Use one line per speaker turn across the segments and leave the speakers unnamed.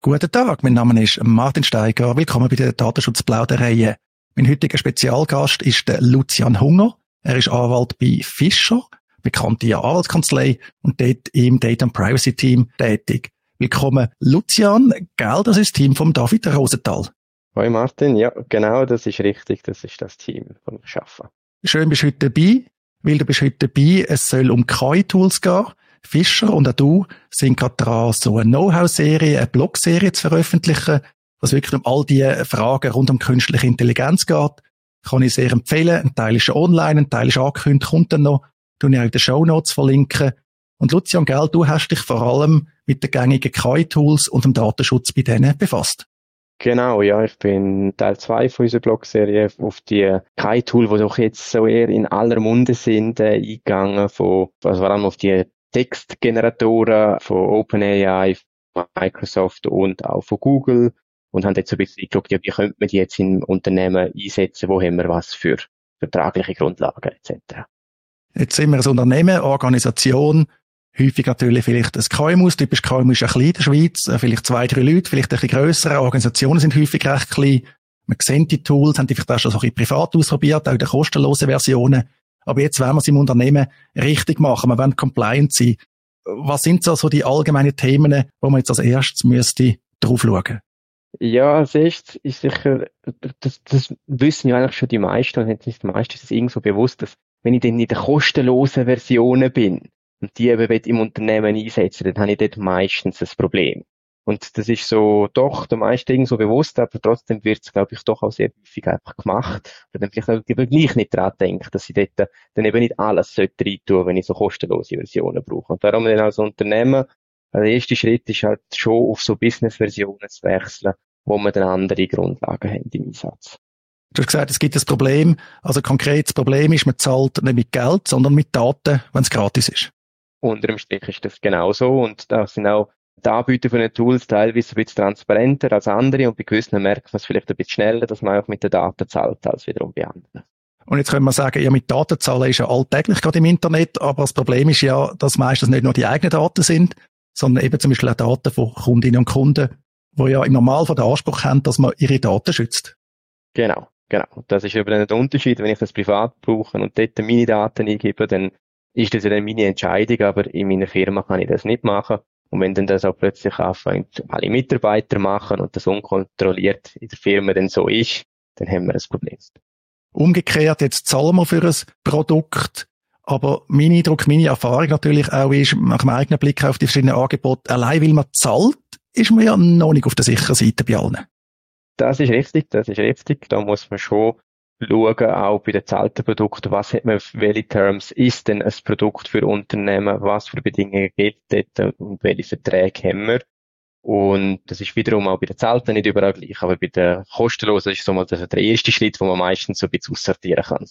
Guten Tag, mein Name ist Martin Steiger. Willkommen bei der Datenschutzplauderei. Mein heutiger Spezialgast ist der Lucian Hunger. Er ist Anwalt bei Fischer, bekannte Anwaltskanzlei und dort im Data and Privacy Team tätig. Willkommen, Lucian. Gell, das ist das Team von David Rosenthal.
Hoi Martin, ja genau, das ist richtig. Das ist das Team, das ich arbeite.
Schön, bist du heute dabei, weil du bist heute dabei. Es soll um KI-Tools gehen. Fischer und auch du sind gerade dran, so eine Know-how-Serie, eine Blog-Serie zu veröffentlichen, was wirklich um all die Fragen rund um künstliche Intelligenz geht. Kann ich sehr empfehlen. Ein Teil ist schon online, ein Teil ist angekündigt, kommt dann noch. Du ich auch in den Shownotes verlinken. Und Lucian, gell, du hast dich vor allem mit den gängigen KI-Tools und dem Datenschutz bei denen befasst.
Genau, ja, ich bin Teil 2 von unserer Blogserie auf die KI-Tool, die doch jetzt so eher in aller Munde sind, eingegangen, also vor allem auf die Textgeneratoren von OpenAI, von Microsoft und auch von Google und haben jetzt so ein bisschen geschaut, ja, wie könnte man die jetzt in Unternehmen einsetzen, wo haben wir was für vertragliche Grundlagen etc.
Jetzt sind wir ein Unternehmen, Organisation, häufig natürlich vielleicht ein KMU, typisch KMU ist ein klein in der Schweiz, vielleicht 2-3 Leute, vielleicht ein bisschen grössere Organisationen sind häufig recht klein. Man sieht die Tools, haben die vielleicht auch schon so ein bisschen privat ausprobiert, auch in den kostenlosen Versionen. Aber jetzt wollen wir es im Unternehmen richtig machen. Wir wollen compliant sein. Was sind so die allgemeinen Themen, wo man jetzt als erstes müsste drauf schauen?
Ja, als erstes ist sicher, das wissen ja eigentlich schon die meisten, und jetzt nicht die meisten, ist es irgendwo bewusst, dass wenn ich dann in den kostenlosen Versionen bin und die eben im Unternehmen einsetzen, dann habe ich dort meistens ein Problem. Und das ist so doch der meisten irgendwo bewusst, aber trotzdem wird es, glaube ich, doch auch sehr häufig einfach gemacht. Oder dann vielleicht auch gleich nicht daran denken, dass ich dort dann eben nicht alles rein tun, wenn ich so kostenlose Versionen brauche. Und darum dann als Unternehmen, der erste Schritt ist halt schon auf so Business-Versionen zu wechseln, wo wir dann andere Grundlagen haben im Einsatz.
Du hast gesagt, es gibt ein Problem. Also konkret das Problem ist, man zahlt nicht mit Geld, sondern mit Daten, wenn es gratis ist.
Unter dem Strich ist das genauso. Und da sind auch die Anbieter von den Tools teilweise ein bisschen transparenter als andere, und bei gewissen merkt man es vielleicht ein bisschen schneller, dass man auch mit den Daten zahlt, als wiederum bei anderen.
Und jetzt können wir sagen, ja, mit Daten zahlen ist ja alltäglich gerade im Internet, aber das Problem ist ja, dass meistens nicht nur die eigenen Daten sind, sondern eben zum Beispiel auch Daten von Kundinnen und Kunden, die ja im Normalfall den Anspruch haben, dass man ihre Daten schützt.
Genau. Das ist eben der Unterschied. Wenn ich das privat brauche und dort meine Daten eingebe, dann ist das ja dann meine Entscheidung, aber in meiner Firma kann ich das nicht machen. Und wenn dann das auch plötzlich anfängt, alle Mitarbeiter machen und das unkontrolliert in der Firma dann so ist, dann haben wir ein Problem.
Umgekehrt, jetzt zahlen wir für ein Produkt, aber mein Eindruck, meine Erfahrung natürlich auch ist, nach dem eigenen Blick auf die verschiedenen Angebote, allein weil man zahlt, ist man ja noch nicht auf der sicheren Seite bei allen.
Das ist richtig. Da muss man schon schauen, auch bei den zahlten Produkten, was hat man, welche Terms ist denn ein Produkt für Unternehmen, was für Bedingungen gilt dort und welche Verträge haben wir. Und das ist wiederum auch bei den zahlten nicht überall gleich, aber bei den kostenlosen ist so mal der erste Schritt, wo man meistens so ein bisschen aussortieren kann.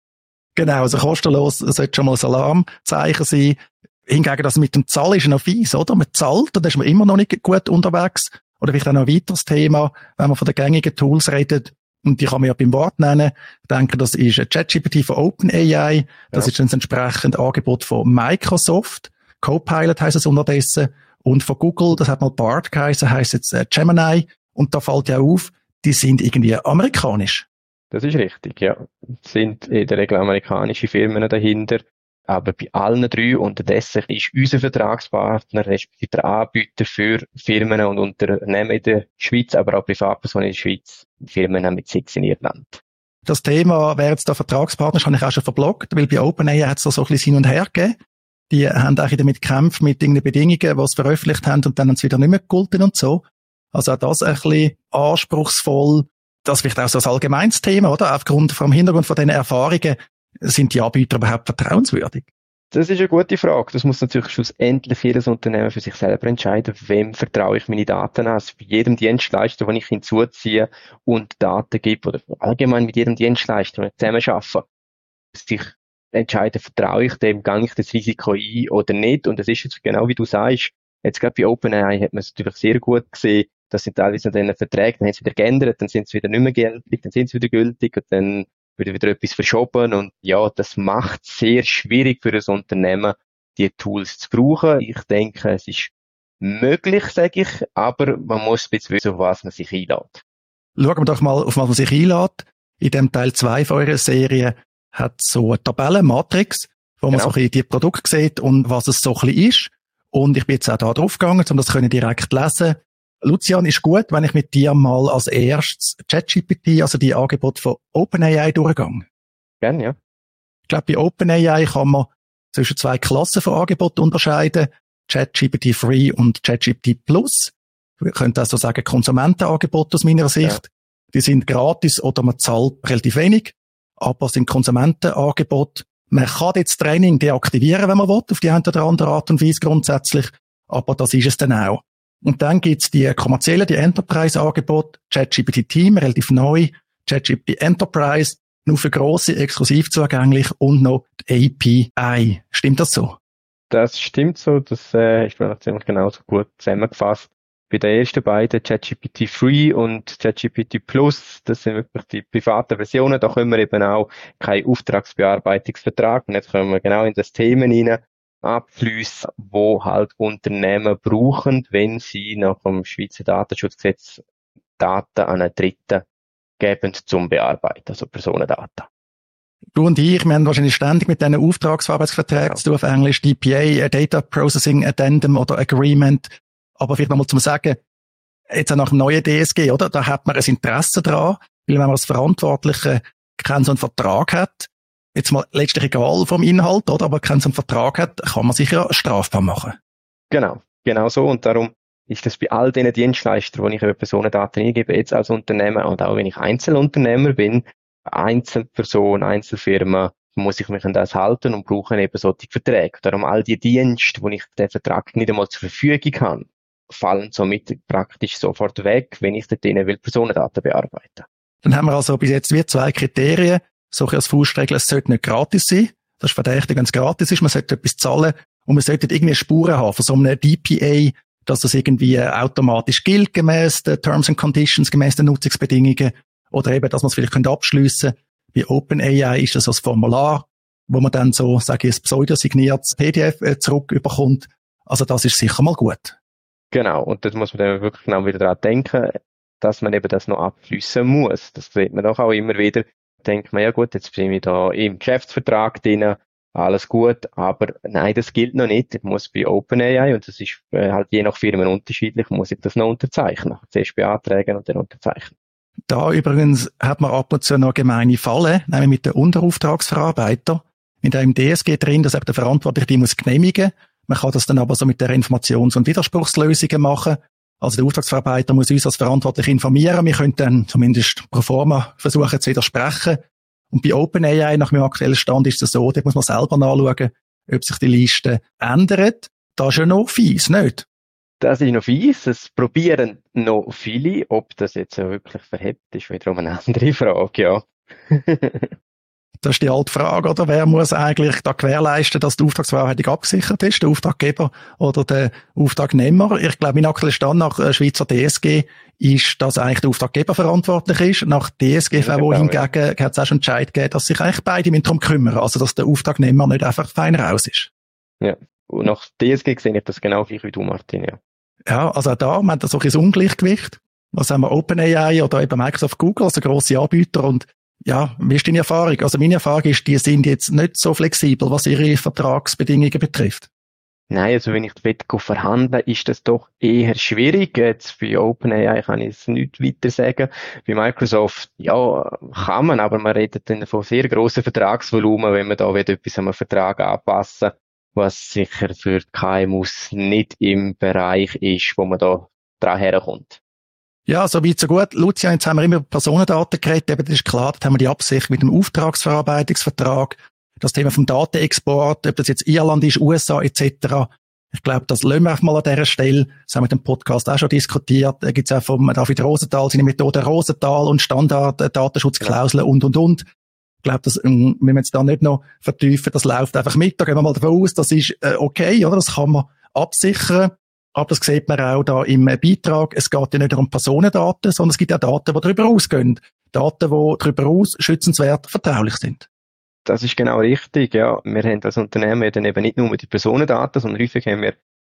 Genau, also kostenlos sollte schon mal ein Alarmzeichen sein. Hingegen, das mit dem Zahlen ist ja noch fies, oder? Man zahlt, dann ist man immer noch nicht gut unterwegs. Oder vielleicht auch noch ein weiteres Thema, wenn man von den gängigen Tools redet, und die kann man ja beim Wort nennen. Ich denke, das ist ChatGPT von OpenAI, das ist ein entsprechendes Angebot von Microsoft, Copilot heisst es unterdessen, und von Google, das hat mal Bard geheißen, heisst jetzt Gemini, und da fällt ja auf, die sind irgendwie amerikanisch.
Das ist richtig, ja. Es sind in der Regel amerikanische Firmen dahinter. Aber bei allen drei unterdessen ist unser Vertragspartner, respektive der Anbieter für Firmen und Unternehmen in der Schweiz, aber auch Privatpersonen in der Schweiz, Firmen mit Sitz in Irland.
Das Thema, wer jetzt da Vertragspartner ist, habe ich auch schon verbloggt, weil bei OpenAI hat es da so ein bisschen hin und her gegeben. Die haben auch damit gekämpft mit irgendeinen Bedingungen, die sie veröffentlicht haben, und dann haben sie wieder nicht mehr gegolten und so. Also auch das ein bisschen anspruchsvoll. Das ist vielleicht auch so ein allgemeines Thema, oder? Aufgrund vom Hintergrund von diesen Erfahrungen, sind die Anbieter überhaupt vertrauenswürdig?
Das ist eine gute Frage. Das muss natürlich schlussendlich jedes Unternehmen für sich selber entscheiden. Wem vertraue ich meine Daten an? Also bei jedem Dienstleister, den ich hinzuziehe und Daten gebe, oder allgemein mit jedem Dienstleister, wenn ich zusammen arbeite, sich entscheiden, vertraue ich dem, gehe ich das Risiko ein oder nicht? Und das ist jetzt genau wie du sagst. Jetzt gerade bei OpenAI hat man es natürlich sehr gut gesehen. Das sind teilweise dann Verträge, dann haben sie wieder geändert, dann sind sie wieder nicht mehr gültig, dann sind sie wieder gültig und dann wird wieder etwas verschoben, und ja, das macht es sehr schwierig für ein Unternehmen, die Tools zu brauchen. Ich denke, es ist möglich, sage ich, aber man muss ein bisschen wissen, auf was man sich einlädt.
Schauen wir doch mal, auf was man sich einlädt. In dem Teil 2 von eurer Serie hat so eine Tabelle, Matrix, wo man so ein bisschen die Produkte sieht und was es so ein bisschen ist. Und ich bin jetzt auch da drauf gegangen, um das direkt lesen. Lucian, ist gut, wenn ich mit dir mal als erstes ChatGPT, also die Angebote von OpenAI durchgehe?
Gerne, ja.
Ich glaube, bei OpenAI kann man zwischen 2 Klassen von Angeboten unterscheiden. ChatGPT Free und ChatGPT Plus. Wir können das so sagen, Konsumentenangebote aus meiner Sicht. Ja. Die sind gratis oder man zahlt relativ wenig. Aber es sind Konsumentenangebote. Man kann jetzt Training deaktivieren, wenn man will, auf die eine oder andere Art und Weise grundsätzlich. Aber das ist es dann auch. Und dann gibt's die kommerziellen, die Enterprise-Angebote. ChatGPT Team, relativ neu. ChatGPT Enterprise, nur für grosse, exklusiv zugänglich und noch die API. Stimmt das so?
Das stimmt so. Das ist mir ziemlich genauso gut zusammengefasst. Bei den ersten beiden, ChatGPT Free und ChatGPT Plus, das sind wirklich die privaten Versionen. Da können wir eben auch keinen Auftragsbearbeitungsvertrag. Und jetzt können wir genau in das Thema hinein abfließen, wo halt Unternehmen brauchen, wenn sie nach dem Schweizer Datenschutzgesetz Daten an einen Dritten geben zum Bearbeiten, also Personendaten.
Du und ich, wir haben wahrscheinlich ständig mit diesen Auftragsverarbeitungsverträgen zu tun, auf Englisch DPA, Data Processing Addendum oder Agreement. Aber vielleicht nochmal zum Sagen, jetzt auch nach dem neuen DSG, oder? Da hat man ein Interesse dran, weil wenn man als Verantwortliche keinen so einen Vertrag hat, jetzt mal letztlich egal vom Inhalt, oder? Aber keinen so einen Vertrag hat, kann man sich ja strafbar machen.
Genau so. Und darum ist das bei all diesen Dienstleistern, wo ich über Personendaten eingebe, jetzt als Unternehmer und auch wenn ich Einzelunternehmer bin, Einzelperson, Einzelfirma, muss ich mich an das halten und brauche eben solche Verträge. Darum all die Dienste, wo ich den Vertrag nicht einmal zur Verfügung habe, fallen somit praktisch sofort weg, wenn ich dort will Personendaten bearbeiten.
Dann haben wir also bis jetzt wie 2 Kriterien. So als Faustregel, es sollte nicht gratis sein. Das ist verdächtig, wenn es gratis ist. Man sollte etwas zahlen und man sollte irgendwie Spuren haben von so einem DPA, dass das irgendwie automatisch gilt, gemäss den Terms and Conditions, gemäss den Nutzungsbedingungen. Oder eben, dass man es vielleicht abschliessen könnte. Bei OpenAI ist das so ein Formular, wo man dann so, sage ich, ein pseudosigniertes PDF zurückbekommt. Also das ist sicher mal gut.
Genau, und das muss man dann wirklich genau wieder daran denken, dass man eben das noch abschliessen muss. Das sieht man doch auch immer wieder. Denkt man, ja gut, jetzt bin ich da im Geschäftsvertrag drin, alles gut, aber nein, das gilt noch nicht. Ich muss bei OpenAI, und das ist halt je nach Firmen unterschiedlich, muss ich das noch unterzeichnen. Zuerst beantragen und dann unterzeichnen.
Da übrigens hat man ab und zu noch gemeine Fälle, nämlich mit den Unterauftragsverarbeiter. In dem DSG drin, dass eben der Verantwortliche die muss genehmigen. Man kann das dann aber so mit der Informations- und Widerspruchslösungen machen. Also der Auftragsverarbeiter muss uns als Verantwortlich informieren. Wir können dann zumindest pro forma versuchen zu widersprechen. Und bei OpenAI, nach meinem aktuellen Stand, ist es so, da muss man selber nachschauen, ob sich die Liste ändert. Das ist ja noch fies, nicht?
Das ist noch fies. Es probieren noch viele. Ob das jetzt wirklich verhebt, ist wiederum eine andere Frage, ja.
Das ist die alte Frage, oder? Wer muss eigentlich da gewährleisten, dass die Auftragsverarbeitung abgesichert ist? Der Auftraggeber oder der Auftragnehmer? Ich glaube, mein aktueller Stand nach Schweizer DSG ist, dass eigentlich der Auftraggeber verantwortlich ist. Nach DSGVO hingegen hat es auch schon Entscheid gegeben, dass sich eigentlich beide darum kümmern. Also, dass der Auftragnehmer nicht einfach fein raus ist.
Ja. Und nach DSG sehe ich das genau gleich wie du, Martin, ja.
Ja, also auch da, man hat so ein Ungleichgewicht. Was haben wir? OpenAI oder eben Microsoft, Google, also grosse Anbieter. Und ja, wie ist deine Erfahrung? Also meine Erfahrung ist, die sind jetzt nicht so flexibel, was ihre Vertragsbedingungen betrifft.
Nein, also wenn ich verhandeln ist das doch eher schwierig. Jetzt bei OpenAI kann ich es nicht weiter sagen. Bei Microsoft, ja, kann man, aber man redet dann von sehr grossen Vertragsvolumen, wenn man da etwas am Vertrag anpassen, was sicher für KMUs nicht im Bereich ist, wo man da dran herkommt.
Ja, so weit, so gut. Lucian, jetzt haben wir immer über Personendaten geredet. Eben, das ist klar, da haben wir die Absicht mit dem Auftragsverarbeitungsvertrag, das Thema vom Datenexport, ob das jetzt Irland ist, USA etc. Ich glaube, das lassen wir einfach mal an dieser Stelle. Das haben wir im Podcast auch schon diskutiert. Da gibt es auch vom David Rosenthal seine Methode Rosenthal und Standard-Datenschutzklauseln und. Ich glaube, das müssen wir jetzt da nicht noch vertiefen. Das läuft einfach mit. Da gehen wir mal davon aus, das ist okay, oder? Das kann man absichern. Aber das sieht man auch da im Beitrag. Es geht ja nicht nur um Personendaten, sondern es gibt auch Daten, die darüber ausgehen. Daten, die darüber aus schützenswert vertraulich sind.
Das ist genau richtig, ja. Wir haben als Unternehmen dann eben nicht nur die Personendaten, sondern häufig haben wir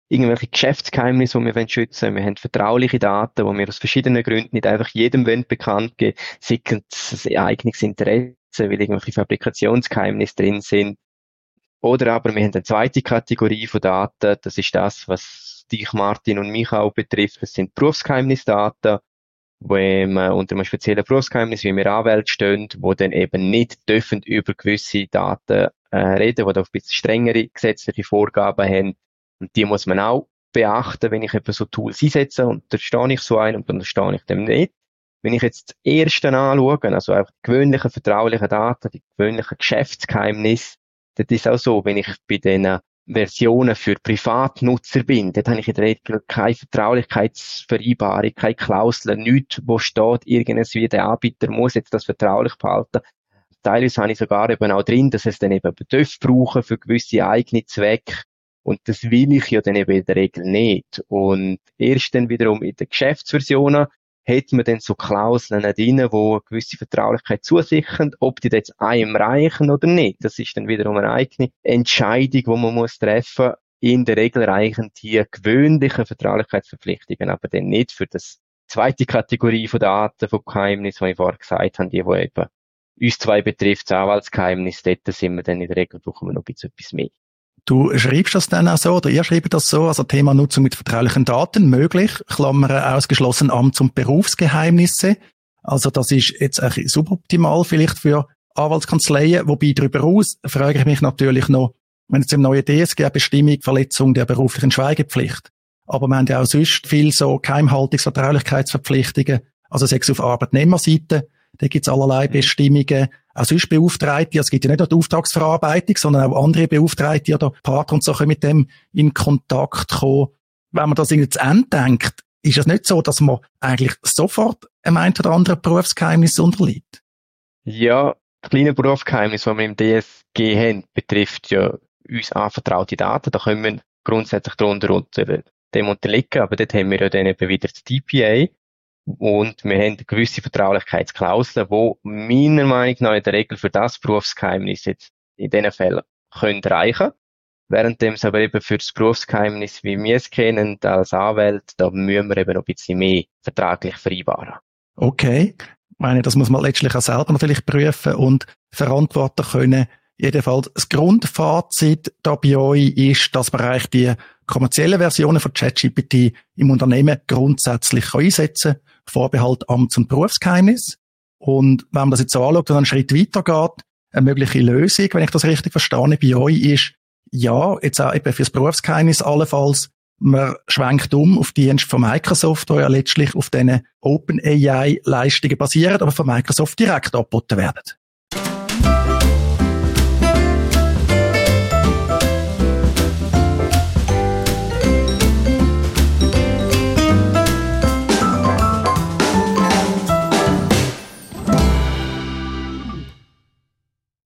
irgendwelche Geschäftsgeheimnisse, die wir schützen wollen. Wir haben vertrauliche Daten, die wir aus verschiedenen Gründen nicht einfach jedem bekannt geben wollen, sei es ein eigenes Interesse, weil irgendwelche Fabrikationsgeheimnisse drin sind. Oder aber wir haben eine zweite Kategorie von Daten, das ist das, was dich, Martin, und mich auch betrifft. Das sind Berufsgeheimnisdaten, wo man unter einem speziellen Berufsgeheimnis, wie wir Anwälte stehen, wo dann eben nicht dürfen über gewisse Daten reden, die da ein bisschen strengere gesetzliche Vorgaben haben. Und die muss man auch beachten, wenn ich eben so Tools einsetze, und da stehe ich so ein und dann stehe ich dem nicht. Wenn ich jetzt das erste anschaue, also einfach die gewöhnlichen vertraulichen Daten, die gewöhnlichen Geschäftsgeheimnisse, das ist auch so, wenn ich bei den Versionen für Privatnutzer bin, dort habe ich in der Regel keine Vertraulichkeitsvereinbarung, keine Klausel, nichts, wo steht, irgendwie der Anbieter muss jetzt das vertraulich behalten. Teilweise habe ich sogar eben auch drin, dass es dann eben brauchen für gewisse eigene Zwecke. Und das will ich ja dann eben in der Regel nicht. Und erst dann wiederum in den Geschäftsversionen hat man dann so Klauseln drin, die eine gewisse Vertraulichkeit zusichern, ob die jetzt einem reichen oder nicht. Das ist dann wiederum eine eigene Entscheidung, die man muss treffen. In der Regel reichen die gewöhnlichen Vertraulichkeitsverpflichtungen, aber dann nicht für das zweite Kategorie von Daten, von Geheimnissen, die ich vorher gesagt habe, die eben uns zwei betrifft, das Anwaltsgeheimnis, dort sind wir dann in der Regel, brauchen wir noch ein bisschen etwas mehr.
Du schreibst das dann auch so, oder ihr schreibt das so, also Thema Nutzung mit vertraulichen Daten, möglich, Klammern ausgeschlossen, Amts- und Berufsgeheimnisse. Also das ist jetzt ein bisschen suboptimal vielleicht für Anwaltskanzleien, wobei darüber hinaus frage ich mich natürlich noch, wenn jetzt im neuen DSG eine Bestimmung Verletzung der beruflichen Schweigepflicht, aber wir haben ja auch sonst viel so Geheimhaltungs- und Vertraulichkeitsverpflichtungen, also sei es auf Arbeitnehmerseite, da gibt's allerlei Bestimmungen, auch sonst Beauftragte, es gibt ja nicht nur die Auftragsverarbeitung, sondern auch andere Beauftragte oder Partner und so können mit dem in Kontakt kommen. Wenn man das irgendwie zu Ende denkt, ist es nicht so, dass man eigentlich sofort einem einen oder anderen Berufsgeheimnis unterliegt?
Ja, das kleine Berufsgeheimnis, das wir im DSG haben, betrifft ja uns anvertraute Daten. Da können wir grundsätzlich darunter unter dem unterliegen, aber dort haben wir ja dann eben wieder das DPA. Und wir haben gewisse Vertraulichkeitsklauseln, die meiner Meinung nach in der Regel für das Berufsgeheimnis jetzt in diesen Fällen können reichen. Währenddem es aber eben für das Berufsgeheimnis, wie wir es kennen, als Anwälte, da müssen wir eben noch ein bisschen mehr vertraglich vereinbaren.
Okay. Ich meine, das muss man letztlich auch selber natürlich prüfen und verantworten können. Jedenfalls, das Grundfazit da bei euch ist, dass man eigentlich die kommerziellen Versionen von ChatGPT im Unternehmen grundsätzlich einsetzen kann. Vorbehalt Amts- und Berufsgeheimnis. Und wenn man das jetzt so anschaut und einen Schritt weiter geht, eine mögliche Lösung, wenn ich das richtig verstehe, bei euch ist, ja, jetzt auch eben fürs Berufsgeheimnis allenfalls, man schwenkt auf die Dienste von Microsoft, die ja letztlich auf diesen OpenAI-Leistungen basieren, aber von Microsoft direkt angeboten werden.